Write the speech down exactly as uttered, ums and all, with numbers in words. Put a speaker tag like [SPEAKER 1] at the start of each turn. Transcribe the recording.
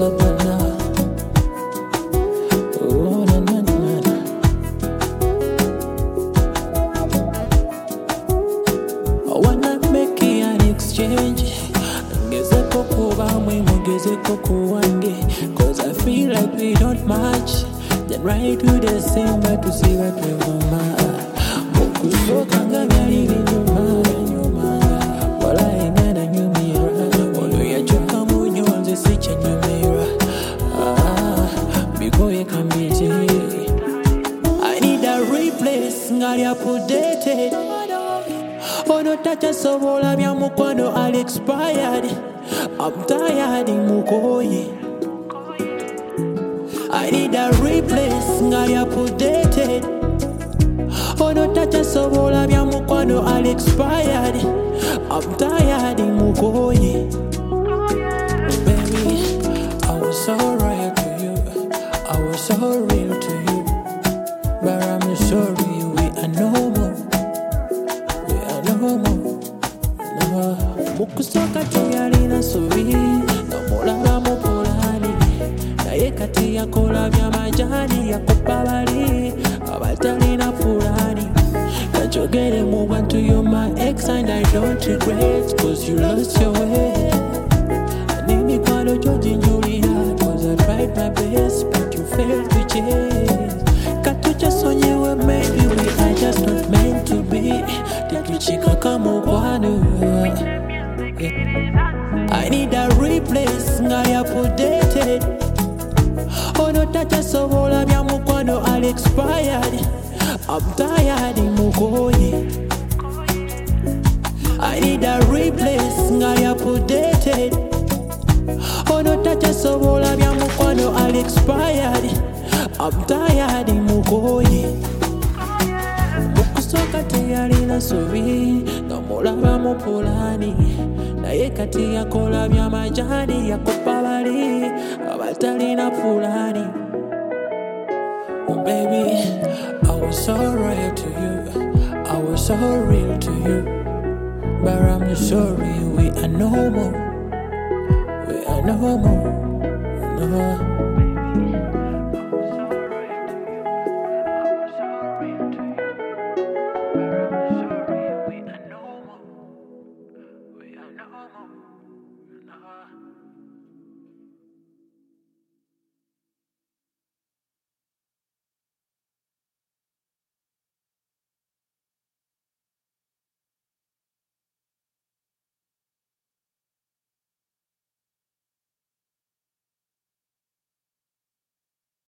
[SPEAKER 1] Oh, na, na, na, na. I wanna make an exchange. Ngezeko kuba mwe mugezeko kuwange. Cause I feel like we don't match. Then right to the same but to see what we want. Mukusoka nga byali binyuma nyuma. Wala engana nyumira. Ono yachoka munyonze sicha nyumira. Ah, bigoye kambiti. I need a replace ngali updated. Ono tacha sobola bya mukwano all expired. I'm tired mukoye. I need a replace ngali updated. Ono tacha sobola bya mukwano all expired. I'm tired mukoye. Baby, I was so real to you. I was so real to you. But I'm sorry we are no more. We are no more. No. Mukusoka tuyalina sobi. No mulaba mupulani. Naye kati yakola bya majani yakupa bali. Abatalina fulani. Kajogere mu bantu you're my ex and I don't regret. Cause you lost your way. Nini kwano Georgie Julia. Cause I tried my best but you failed to change. Katucha sonyewe maybe we are just not meant to be. Tikuchika kama kwano. I need a replace ngali updated. Ono tacha sobola bya mukwano all expired. I'm tired mukoye. I need a replace ngali updated. Ono tacha sobola bya mukwano all expired. I'm tired mukoye. Mukusoka teyalina sobi. No mulaba mupulani. Naye kati yakola bya majani yakupa bali. Abatalina fulani. Oh baby, I was so real to you. I was so real to you. But I'm sorry we are no more. We are no more. No.